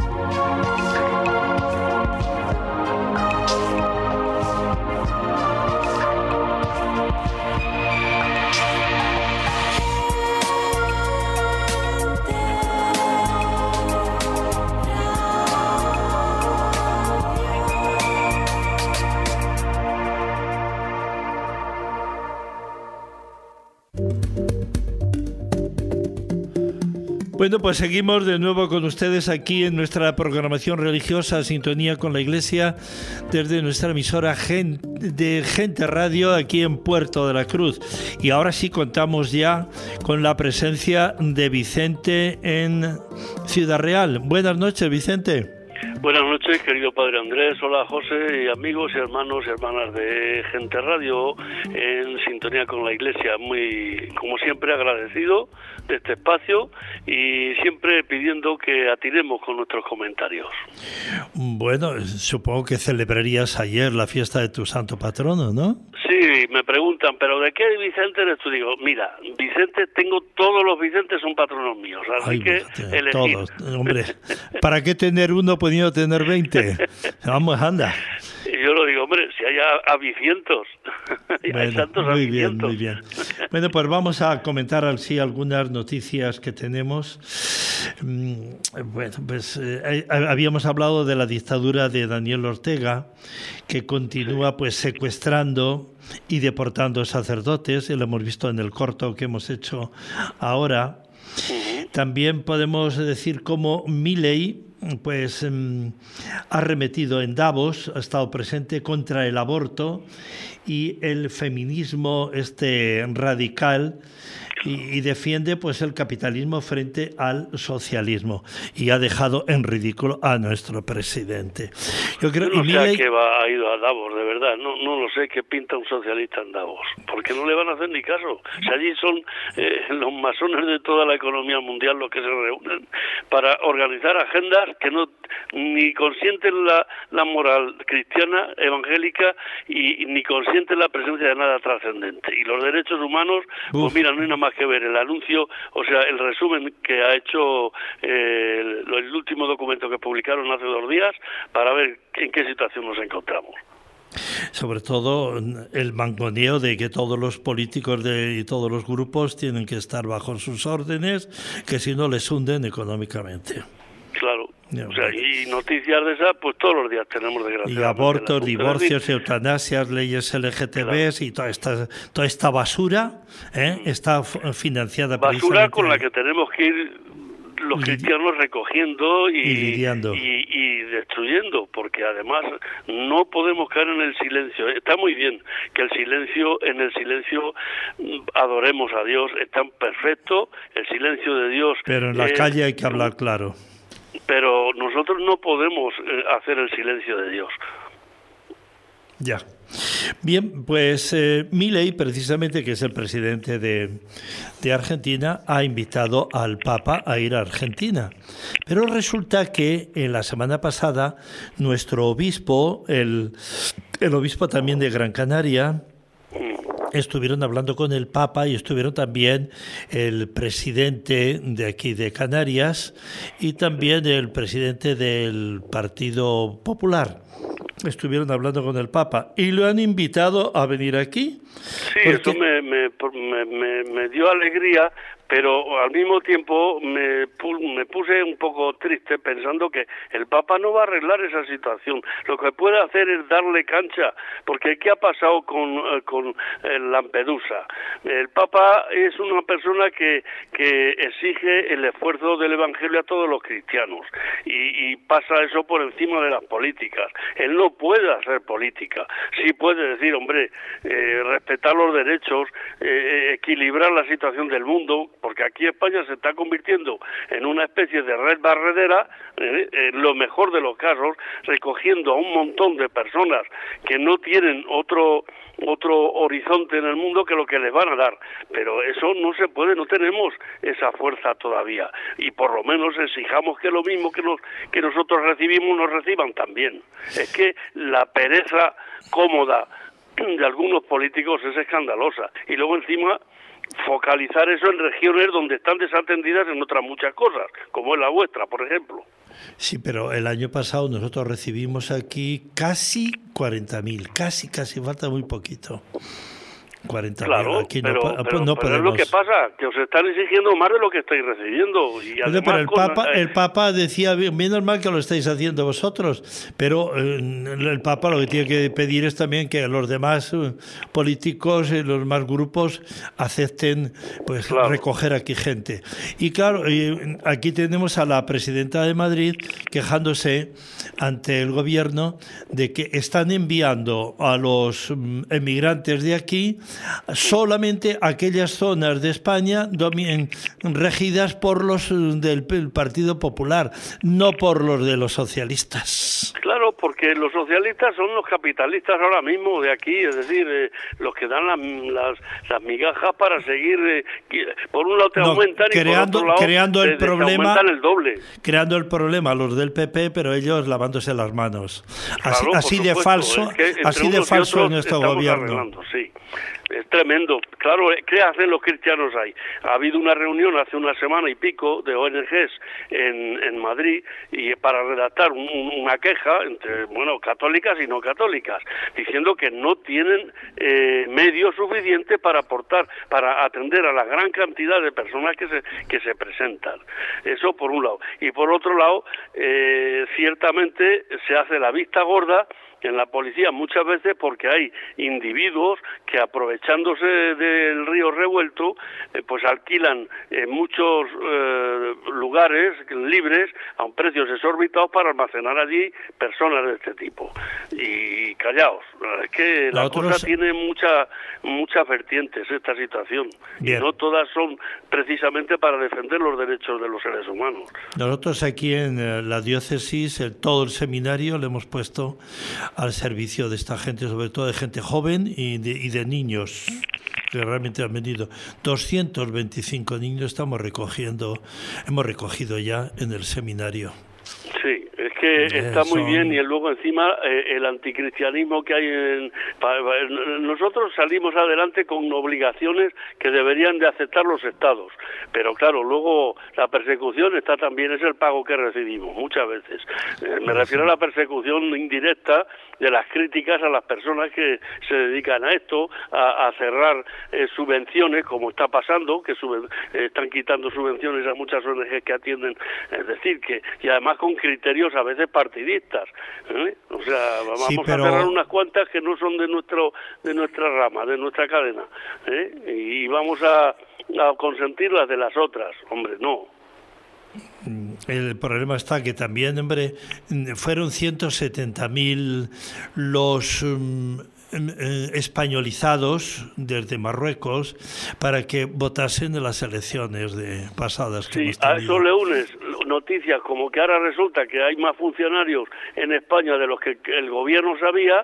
Bueno, pues seguimos de nuevo con ustedes aquí en nuestra programación religiosa Sintonía con la Iglesia desde nuestra emisora de Gente Radio aquí en Puerto de la Cruz. Y ahora sí contamos ya con la presencia de Vicente en Ciudad Real. Buenas noches, Vicente. Buenas noches, querido Padre Andrés. Hola, José, y amigos y hermanos y hermanas de Gente Radio en Sintonía con la Iglesia. Muy, como siempre, agradecido de este espacio y siempre pidiendo que atinemos con nuestros comentarios. Bueno, supongo que celebrarías ayer la fiesta de tu santo patrono, ¿no? Sí, me preguntan, ¿pero de qué Vicente eres tú? Digo, mira, Vicente, tengo todos los Vicentes son patronos míos, así Ay, que elegir. Todos, hombre, ¿para qué tener uno pudiendo tener veinte? Vamos, anda. Y yo lo digo, hombre, si hay avicientos, bueno, hay tantos muy avicientos. Bien, muy bien. Bueno, pues vamos a comentar así algunas noticias que tenemos. Bueno, pues eh, habíamos hablado de la dictadura de Daniel Ortega, que continúa pues secuestrando y deportando sacerdotes, y lo hemos visto en el corto que hemos hecho ahora. Uh-huh. También podemos decir cómo Milei pues um, ha arremetido en Davos, ha estado presente contra el aborto y el feminismo este radical y, y defiende pues el capitalismo frente al socialismo y ha dejado en ridículo a nuestro presidente. Yo creo no y sé Milei... que va, ha ido a Davos, de verdad, no, no lo sé qué pinta un socialista en Davos, porque no le van a hacer ni caso. Si allí son eh, los masones de toda la economía mundial los que se reúnen para organizar agendas que no ni consienten la, la moral cristiana, evangélica, y, y ni consienten la presencia de nada trascendente. Y los derechos humanos, Uf. pues mira, no hay nada más que ver el anuncio, o sea, el resumen que ha hecho eh, el, el último documento que publicaron hace dos días para ver en qué situación nos encontramos. Sobre todo el mangoneo de que todos los políticos de, y todos los grupos tienen que estar bajo sus órdenes, que si no les hunden económicamente. Claro, o sea, y noticias de esas, pues todos los días tenemos desgraciadamente. Y abortos, divorcios, eeutanasias, leyes L G T B s claro. y toda esta, toda esta basura ¿eh? está financiada basura con la que tenemos que ir los cristianos recogiendo y, y, y, y destruyendo, porque además no podemos caer en el silencio. Está muy bien que el silencio, en el silencio adoremos a Dios, está perfecto, el silencio de Dios. Pero en la eh, calle hay que hablar claro. Pero nosotros no podemos hacer el silencio de Dios. Ya. Bien, pues eh, Milei, precisamente, que es el presidente de, de Argentina, ha invitado al Papa a ir a Argentina. Pero resulta que en la semana pasada nuestro obispo, el, el obispo también de Gran Canaria, estuvieron hablando con el Papa y estuvieron también el presidente de aquí de Canarias y también el presidente del Partido Popular. Estuvieron hablando con el Papa y lo han invitado a venir aquí Sí, Porque... eso me, me, me, me dio alegría, pero al mismo tiempo me, me puse un poco triste pensando que el Papa no va a arreglar esa situación. Lo que puede hacer es darle cancha, porque ¿qué ha pasado con, con Lampedusa? El Papa es una persona que, que exige el esfuerzo del Evangelio a todos los cristianos y, y pasa eso por encima de las políticas. Él no puede hacer política. Sí puede decir, hombre, eh, respetar los derechos, eh, equilibrar la situación del mundo, porque aquí España se está convirtiendo en una especie de red barredera, eh, en lo mejor de los casos, recogiendo a un montón de personas que no tienen otro otro horizonte en el mundo que lo que les van a dar, pero eso no se puede, no tenemos esa fuerza todavía, y por lo menos exijamos que lo mismo que nos que nosotros recibimos nos reciban también. Es que la pereza cómoda de algunos políticos es escandalosa, y luego encima focalizar eso en regiones donde están desatendidas en otras muchas cosas, como es la vuestra, por ejemplo. Sí, pero el año pasado nosotros recibimos aquí casi cuarenta mil, casi, casi, falta muy poquito. cuarenta mil, claro, aquí pero, no, pero, no pero podemos. es lo que pasa, que os están exigiendo más de lo que estáis recibiendo. Y pero, pero el, con, Papa, eh, el Papa decía, bien normal que lo estáis haciendo vosotros, pero eh, el Papa lo que tiene que pedir es también que los demás eh, políticos, eh, los demás grupos acepten pues claro. recoger aquí gente. Y claro, eh, aquí tenemos a la presidenta de Madrid quejándose ante el gobierno de que están enviando a los mm, emigrantes de aquí solamente aquellas zonas de España domin, regidas por los del Partido Popular, no por los de los socialistas. Claro, porque los socialistas son los capitalistas ahora mismo de aquí, es decir, eh, los que dan las, las, las migajas para seguir, eh, por un lado te no, aumentan creando, y por otro lado creando el te, problema, te aumentan el doble. Creando el problema los del P P, pero ellos lavándose las manos. Así, claro, así de falso, es que así de falso es nuestro gobierno. Sí. Es tremendo. Claro, ¿qué hacen los cristianos ahí? Ha habido una reunión hace una semana y pico de O N Ges en, en Madrid y para redactar un, una queja entre, bueno, católicas y no católicas, diciendo que no tienen eh, medios suficientes para aportar, para atender a la gran cantidad de personas que se que se presentan. Eso por un lado. Y por otro lado, eh, ciertamente se hace la vista gorda en la policía muchas veces porque hay individuos que aprovechándose del río revuelto eh, pues alquilan eh, muchos eh, lugares libres a un precios exorbitados para almacenar allí personas de este tipo. Y callaos, es que la Nosotros... cosa tiene mucha, muchas vertientes esta situación. Bien. Y no todas son precisamente para defender los derechos de los seres humanos. Nosotros aquí en la diócesis, el, todo el seminario le hemos puesto al servicio de esta gente, sobre todo de gente joven y de, y de niños que realmente han venido. doscientos veinticinco niños estamos recogiendo, hemos recogido ya en el seminario. Sí, es que está muy bien y luego encima eh, el anticristianismo que hay en... Pa, pa, nosotros salimos adelante con obligaciones que deberían de aceptar los estados, pero claro, luego la persecución está también, es el pago que recibimos muchas veces. Eh, me refiero a la persecución indirecta de las críticas a las personas que se dedican a esto, a, a cerrar eh, subvenciones, como está pasando, que sub, eh, están quitando subvenciones a muchas O N Ges que atienden, es decir, que y además con criterios a veces partidistas, ¿eh? O sea, vamos sí, pero... a cerrar unas cuantas que no son de nuestro de nuestra rama, de nuestra cadena, ¿eh? Y vamos a, a consentir las de las otras, hombre, no. El problema está que también, hombre, fueron ciento setenta mil los um, eh, españolizados desde Marruecos para que votasen en las elecciones de pasadas que sí, hemos tenido. A eso le unes noticias como que ahora resulta que hay más funcionarios en España de los que el gobierno sabía.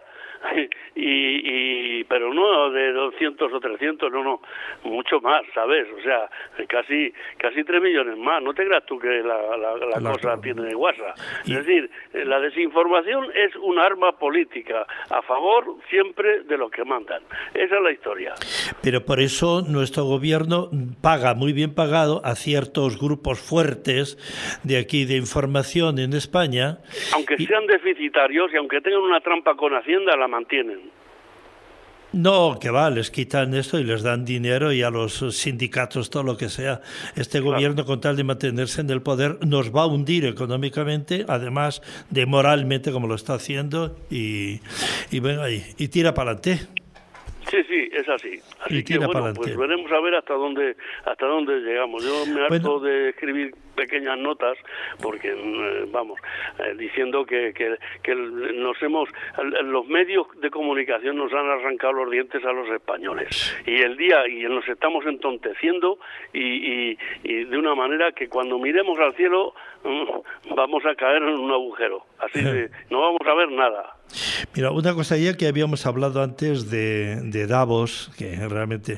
Y, y pero no de doscientos o trescientos, no, no, mucho más, ¿sabes? O sea, casi casi tres millones más. No te creas tú que la, la, la, la cosa tiene de guasa. Es decir, la desinformación es un arma política a favor siempre de los que mandan. Esa es la historia. Pero por eso nuestro gobierno paga, muy bien pagado, a ciertos grupos fuertes de aquí de información en España. Aunque sean deficitarios y aunque tengan una trampa con Hacienda, la mantienen. No, que va, les quitan esto y les dan dinero y a los sindicatos todo lo que sea. Este claro. gobierno, con tal de mantenerse en el poder, nos va a hundir económicamente, además de moralmente, como lo está haciendo, y, y venga ahí, y tira para adelante. Sí, sí, es así. Así que bueno, pues veremos a ver hasta dónde hasta dónde llegamos. Yo me harto bueno. de escribir pequeñas notas porque eh, vamos eh, diciendo que, que que nos hemos los medios de comunicación nos han arrancado los dientes a los españoles y el día y nos estamos entonteciendo y, y, y de una manera que cuando miremos al cielo mm, vamos a caer en un agujero. Así de no vamos a ver nada. Mira, una cosa ya que habíamos hablado antes de, de Davos, que realmente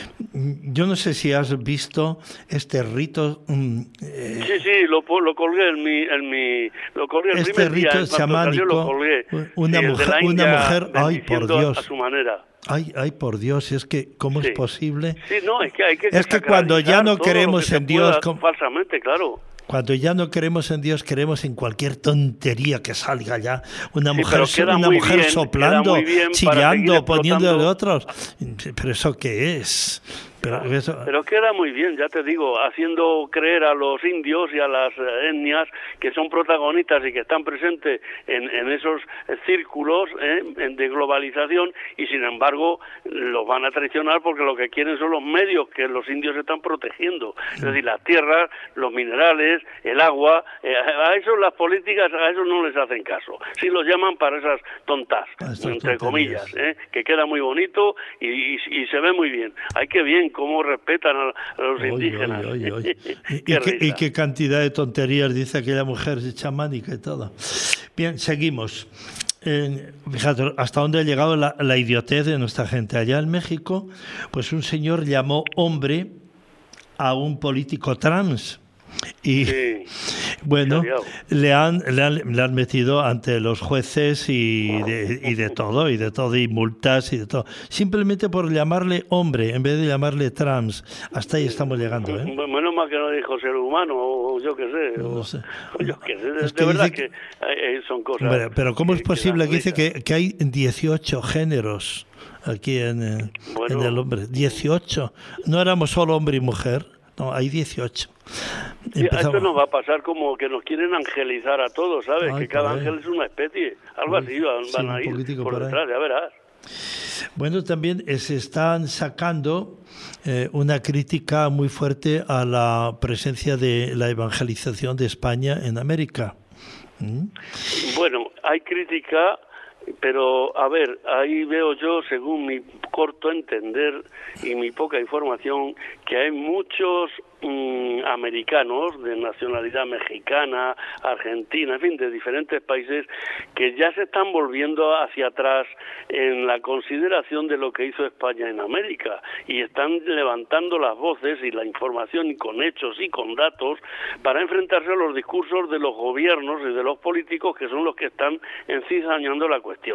yo no sé si has visto este rito. Eh, sí, sí, lo, lo colgué en mi, en mi, lo colgué el este primer rito día, chamánico, lo colgué, una sí, mujer, una mujer, ay por Dios, a, a su manera. Ay, ay, por Dios, es que ¿cómo sí. es posible? Sí, no, es que hay que es que cuando ya no creemos en Dios, pueda, falsamente, claro. Cuando ya no creemos en Dios, creemos en cualquier tontería que salga ya. Una sí, mujer, una mujer bien, soplando, chillando, poniéndole otros. ¿Pero eso qué es? Pero, eso... Pero queda muy bien, ya te digo, haciendo creer a los indios y a las etnias que son protagonistas y que están presentes en, en esos círculos ¿eh? de globalización y sin embargo los van a traicionar porque lo que quieren son los medios que los indios están protegiendo, es decir, las tierras, los minerales, el agua, eh, a eso las políticas, a eso no les hacen caso, sí los llaman para esas tontas, entre comillas, ¿eh? que queda muy bonito y, y, y se ve muy bien, hay que bien cómo respetan a, a los oy, indígenas. Oy, oy, oy. ¿Y, qué qué, ¿Y qué cantidad de tonterías dice aquella mujer chamánica y todo? Bien, seguimos. Eh, fíjate, hasta dónde ha llegado la, la idiotez de nuestra gente. Allá en México, pues un señor llamó hombre a un político trans. Y sí, bueno, le han, le han le han metido ante los jueces y de, y de todo, y de todo, y multas y de todo. Simplemente por llamarle hombre en vez de llamarle trans. Hasta ahí estamos llegando, ¿eh? Menos mal que no dijo ser humano, o yo qué sé. No o, sé. O yo qué sé. De, es que de verdad que, que son cosas. Hombre, pero ¿cómo que, es posible que, que dice que, que hay dieciocho géneros aquí en, eh, bueno, en el hombre? dieciocho. No éramos solo hombre y mujer. No, hay dieciocho. Sí, esto nos va a pasar como que nos quieren angelizar a todos, ¿sabes? Ay, que cada ángel es una especie. Algo Ay, así van, sí, van a ir por detrás, ya verás. Bueno, también se están sacando eh, una crítica muy fuerte a la presencia de la evangelización de España en América. ¿Mm? Bueno, hay crítica... Pero, a ver, ahí veo yo, según mi corto entender y mi poca información, que hay muchos mmm, americanos de nacionalidad mexicana, argentina, en fin, de diferentes países, que ya se están volviendo hacia atrás en la consideración de lo que hizo España en América y están levantando las voces y la información y con hechos y con datos para enfrentarse a los discursos de los gobiernos y de los políticos que son los que están encizañando la cuestión.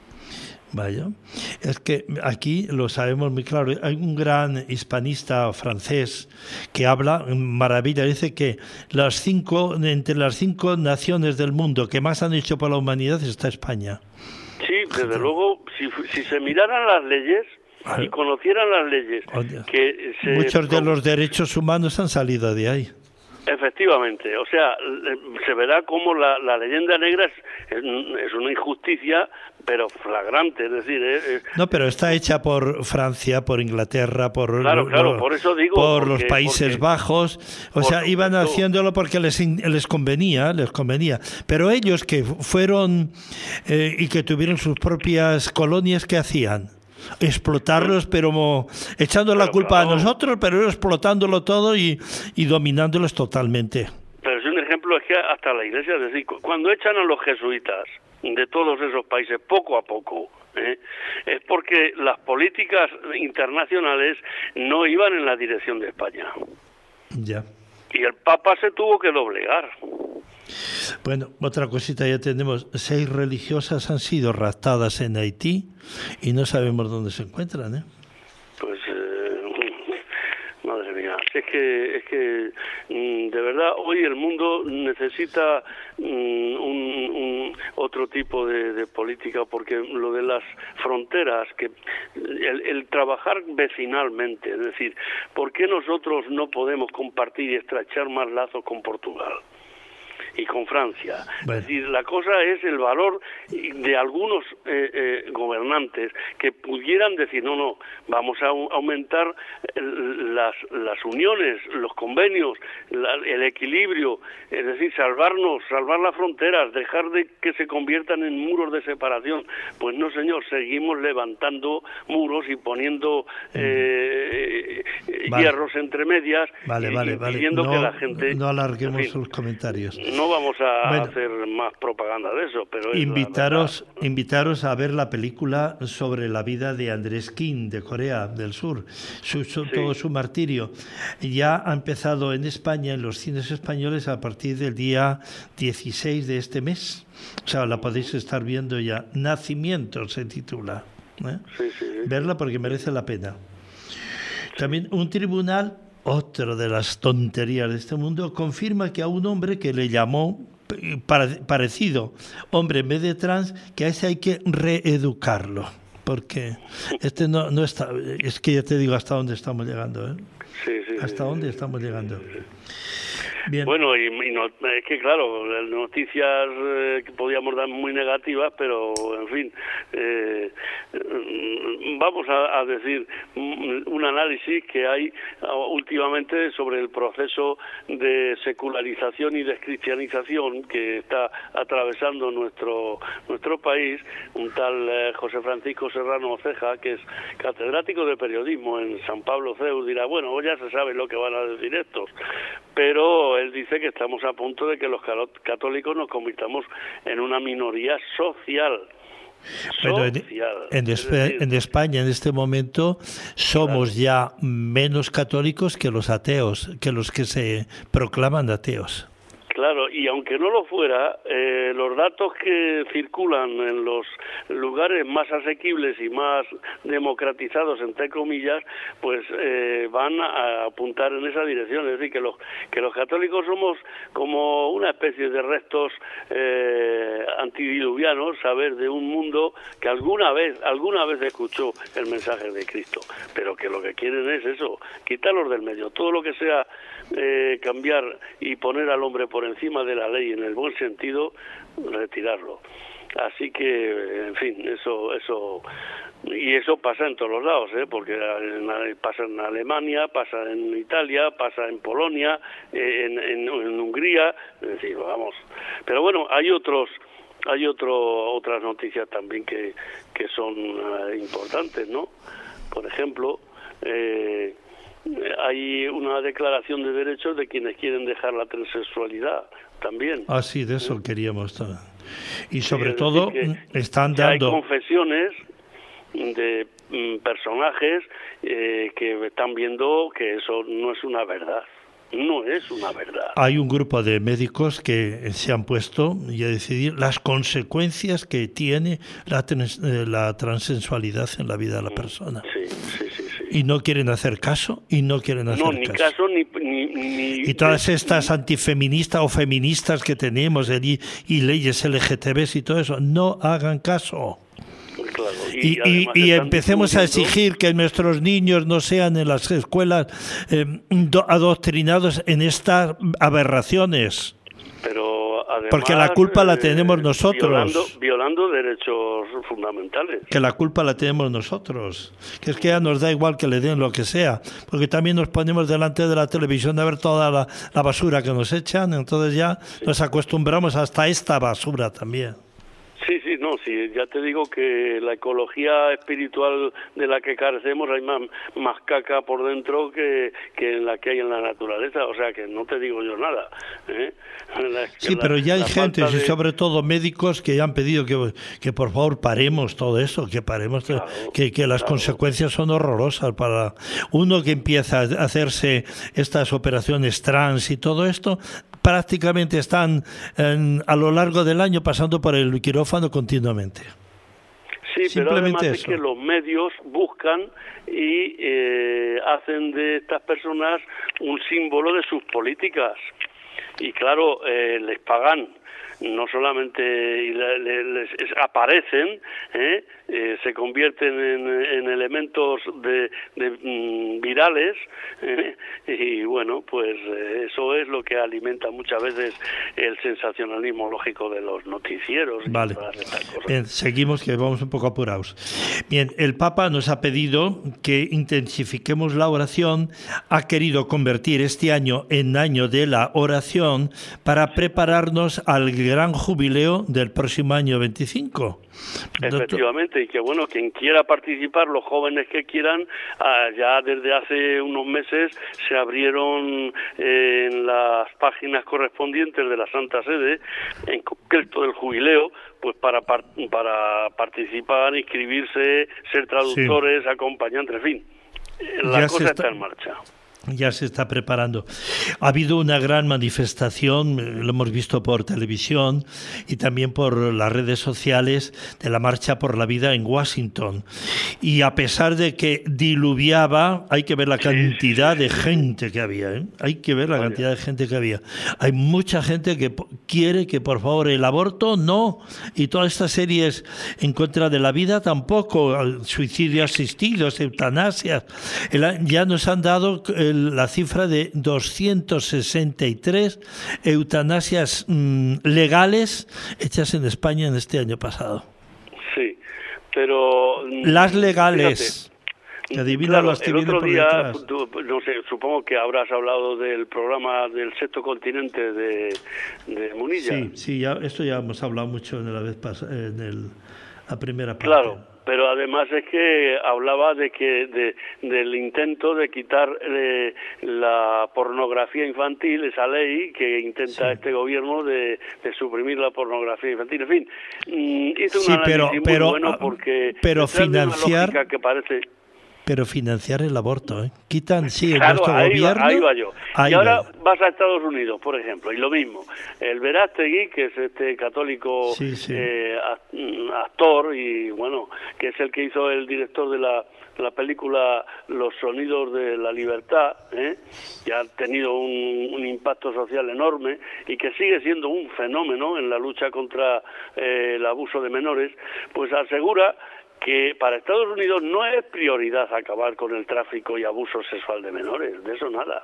Vaya, es que aquí lo sabemos muy claro. Hay un gran hispanista francés que habla maravilla. Dice que las cinco entre las cinco naciones del mundo que más han hecho por la humanidad está España. Sí, desde luego, si, si se miraran las leyes y conocieran las leyes, oh, que se, muchos de los derechos humanos han salido de ahí. Efectivamente, o sea, se verá como la, la leyenda negra es, es una injusticia, pero flagrante, es decir... Es, es, no, pero está hecha por Francia, por Inglaterra, por, claro, claro, lo, por, eso digo, por porque, los Países porque, Bajos, o sea, iban haciéndolo porque les, les convenía, les convenía, pero ellos que fueron eh, y que tuvieron sus propias colonias, ¿qué hacían? Explotarlos, pero echando la culpa claro. a nosotros, pero explotándolo todo y, y dominándolos totalmente. Pero es un ejemplo, es que hasta la Iglesia, es decir, cuando echan a los jesuitas de todos esos países poco a poco, ¿eh? es porque las políticas internacionales no iban en la dirección de España. Ya. Y el Papa se tuvo que doblegar. Bueno, otra cosita ya tenemos. Seis religiosas han sido raptadas en Haití y no sabemos dónde se encuentran, ¿eh? Pues, eh, madre Madre mía, es que es que de verdad hoy el mundo necesita un, un otro tipo de, de política, porque lo de las fronteras, que el, el trabajar vecinalmente, es decir, ¿por qué nosotros no podemos compartir y estrechar más lazos con Portugal y con Francia? Bueno. Es decir, la cosa es el valor de algunos eh, eh, gobernantes que pudieran decir, no, no, vamos a aumentar las, las uniones, los convenios, la, el equilibrio, es decir, salvarnos, salvar las fronteras, dejar de que se conviertan en muros de separación. Pues no, señor, seguimos levantando muros y poniendo eh, vale. hierros entre medias, vale, y, vale, y vale. pidiendo No, que la gente... No alarguemos en fin, los comentarios. No vamos a bueno, hacer más propaganda de eso, pero es invitaros, invitaros a ver la película sobre la vida de Andrés Kim, de Corea del Sur, su, su, sí. todo su martirio. Ya ha empezado en España, en los cines españoles, a partir del día dieciséis de este mes. O sea, la podéis estar viendo ya. Nacimiento se titula. ¿eh? Sí, sí, sí. Verla porque merece la pena. También un tribunal, otro de las tonterías de este mundo, confirma que a un hombre que le llamó parecido hombre en vez de trans, que a ese hay que reeducarlo, porque este no, no está, es que ya te digo hasta dónde estamos llegando, ¿eh? Sí, sí, hasta sí, dónde sí, estamos sí, llegando. Sí, sí. Bien. Bueno, y, y no, es que claro, las noticias eh, que podíamos dar muy negativas, pero en fin, eh, vamos a, a decir un análisis que hay últimamente sobre el proceso de secularización y descristianización que está atravesando nuestro nuestro país. Un tal eh, José Francisco Serrano Ceja, que es catedrático de periodismo en San Pablo C E U, dirá, bueno, ya se sabe lo que van a decir estos, pero él dice que estamos a punto de que los católicos nos convirtamos en una minoría social. Bueno, en, en, decir, en España en este momento somos claro. ya menos católicos que los ateos, que los que se proclaman ateos. Claro, y aunque no lo fuera, eh, los datos que circulan en los lugares más asequibles y más democratizados, entre comillas, pues eh, van a apuntar en esa dirección. Es decir, que los que los católicos somos como una especie de restos eh, antidiluvianos, saber de un mundo que alguna vez, alguna vez escuchó el mensaje de Cristo, pero que lo que quieren es eso, quitarlos del medio, todo lo que sea eh, cambiar y poner al hombre por encima de la ley en el buen sentido, retirarlo. Así que, en fin, eso eso y eso pasa en todos los lados, ¿eh? Porque en, pasa en Alemania, pasa en Italia, pasa en Polonia, en, en, en Hungría, es decir, vamos. Pero bueno, hay otros hay otro otras noticias también que que son uh, importantes, ¿no? Por ejemplo, eh, hay una declaración de derechos de quienes quieren dejar la transexualidad también. Ah, sí, de eso ¿eh? queríamos todo. Y sobre sí, todo están dando... Hay confesiones de mm, personajes eh, que están viendo que eso no es una verdad. No es una verdad. Hay un grupo de médicos que se han puesto y a decidir las consecuencias que tiene la, trans, la transexualidad en la vida de la persona. Sí, sí, sí. sí. Y no quieren hacer caso, y no quieren hacer no, ni caso. caso ni, ni, ni, y todas estas antifeministas o feministas que tenemos allí, y leyes L G T Bs y todo eso, no hagan caso. Claro, y, y, y, y empecemos a exigir que nuestros niños no sean en las escuelas eh, adoctrinados en estas aberraciones. Pero además, porque la culpa la tenemos nosotros. Violando, violando derechos fundamentales. Que la culpa la tenemos nosotros. Que es que ya nos da igual que le den lo que sea. Porque también nos ponemos delante de la televisión a ver toda la, la basura que nos echan. Entonces ya sí. nos acostumbramos hasta esta basura también. Sí, sí, no, sí, ya te digo que la ecología espiritual de la que carecemos hay más, más caca por dentro que, que en la que hay en la naturaleza, o sea que no te digo yo nada. ¿eh? La, sí, la, pero ya hay gente, de... y sobre todo médicos, que han pedido que, que por favor paremos todo eso, que paremos, claro, que, que las claro. consecuencias son horrorosas para uno que empieza a hacerse estas operaciones trans y todo esto. Prácticamente están en, a lo largo del año pasando por el quirófano continuamente. Sí, pero además eso. es que los medios buscan y eh, hacen de estas personas un símbolo de sus políticas. Y claro, eh, les pagan, no solamente les, les, les aparecen, ¿eh? Eh, se convierten en, en elementos de, de mm, virales, ¿eh? Y bueno, pues eh, eso es lo que alimenta muchas veces el sensacionalismo lógico de los noticieros. Vale. Y todas estas cosas. Bien, seguimos, que vamos un poco apurados. Bien, el Papa nos ha pedido que intensifiquemos la oración, ha querido convertir este año en año de la oración para prepararnos al gran jubileo del próximo año veinticinco. Efectivamente, y que bueno, quien quiera participar, los jóvenes que quieran, ah, ya desde hace unos meses se abrieron eh, en las páginas correspondientes de la Santa Sede, en concreto del jubileo, pues para par para participar, inscribirse, ser traductores, sí. acompañantes, en fin, la ya cosa está... está en marcha. Ya se está preparando. Ha habido una gran manifestación, lo hemos visto por televisión y también por las redes sociales, de la Marcha por la Vida en Washington. Y a pesar de que diluviaba, hay que ver la cantidad de gente que había, ¿eh? Hay que ver la Vaya. cantidad de gente que había. Hay mucha gente que quiere que, por favor, el aborto no, y todas estas series en contra de la vida tampoco, suicidios asistidos, eutanasias. Ya nos han dado la cifra de doscientas sesenta y tres eutanasias mmm, legales hechas en España en este año pasado. Sí, pero... Las legales. Fíjate, adivina claro, los que el vienen otro por día, detrás. tú, no sé, supongo que habrás hablado del programa del Sexto Continente de, de Munilla. Sí, sí, ya, esto ya hemos hablado mucho en la vez pasada, en el, la primera parte. Claro. Pero además es que hablaba de que de, del intento de quitar eh, la pornografía infantil, esa ley que intenta sí. este gobierno de, de suprimir la pornografía infantil. En fin, hizo sí, un análisis pero, muy pero, bueno porque pero financiar una lógica que parece pero financiar el aborto, ¿eh? Quitan, sí, claro, nuestro ahí gobierno... Va, ahí va yo. Ahí y ahora va. vas a Estados Unidos, por ejemplo, y lo mismo. El Verástegui, que es este católico sí, sí. Eh, actor, y bueno, que es el que hizo el director de la, la película Los Sonidos de la Libertad, ¿eh? que ha tenido un, un impacto social enorme y que sigue siendo un fenómeno en la lucha contra eh, el abuso de menores, pues asegura que para Estados Unidos no es prioridad acabar con el tráfico y abuso sexual de menores, de eso nada.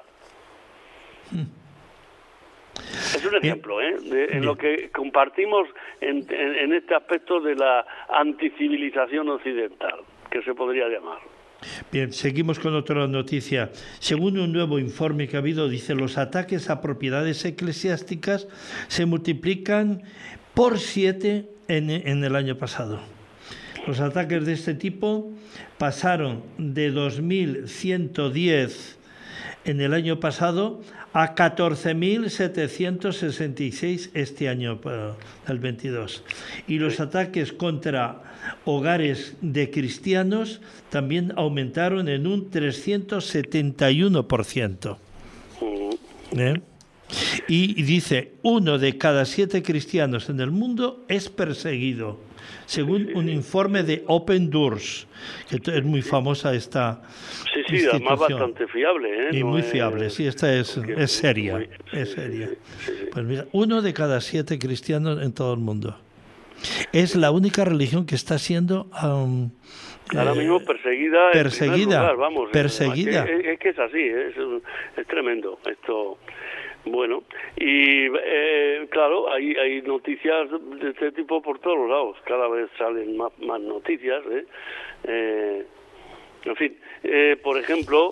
Es un ejemplo, ¿eh? De, en lo que compartimos en, en, en este aspecto de la anticivilización occidental, que se podría llamar. Bien, seguimos con otra noticia. Según un nuevo informe que ha habido, dice, los ataques a propiedades eclesiásticas se multiplican por siete en, en el año pasado. Los ataques de este tipo pasaron de dos mil ciento diez en el año pasado a catorce mil setecientos sesenta y seis este año, el veintidós. Y los ataques contra hogares de cristianos también aumentaron en un trescientos setenta y uno por ciento. ¿Eh? Y dice, uno de cada siete cristianos en el mundo es perseguido, según un informe de Open Doors, que es muy famosa esta sí, sí, institución. Además bastante fiable, ¿eh? Y no muy es... fiable, sí, esta es, es seria, muy... es seria. Sí, sí, sí. Pues mira, uno de cada siete cristianos en todo el mundo. Es la única religión que está siendo... Um, Ahora eh, mismo perseguida, perseguida, lugar, vamos, perseguida. Es que, es que es así, es, es tremendo esto. Bueno, y eh, claro, hay, hay noticias de este tipo por todos los lados, cada vez salen más, más noticias, ¿eh? Eh, en fin, eh, por ejemplo,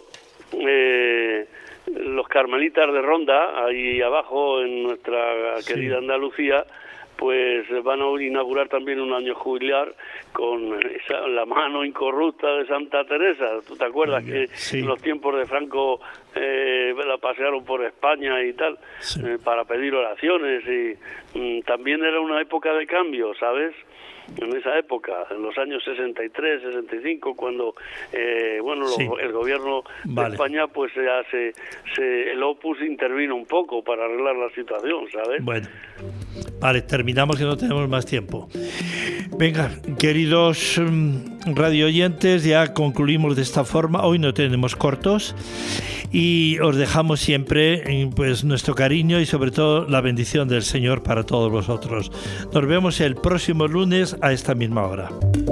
eh, los carmelitas de Ronda, ahí abajo en nuestra querida sí. Andalucía, pues van a inaugurar también un año jubilar con esa, la mano incorrupta de Santa Teresa. ¿Tú te acuerdas que sí. en los tiempos de Franco eh, la pasearon por España y tal, sí. eh, para pedir oraciones? Y mm, también era una época de cambio, ¿sabes? En esa época, en los años sesenta y tres, sesenta y cinco, cuando eh, bueno sí. lo, el gobierno vale. de España pues se, se, el Opus intervino un poco para arreglar la situación, ¿sabes? Bueno. Vale, terminamos que no tenemos más tiempo. Venga, queridos radio oyentes, ya concluimos de esta forma. Hoy no tenemos cortos y os dejamos siempre pues nuestro cariño y sobre todo la bendición del Señor para todos vosotros. Nos vemos el próximo lunes a esta misma hora.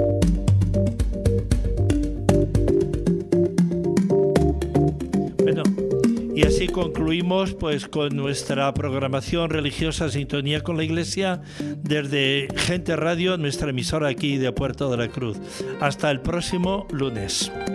Bueno, y así concluimos pues con nuestra programación religiosa Sintonía con la Iglesia desde Gente Radio, nuestra emisora aquí de Puerto de la Cruz. Hasta el próximo lunes.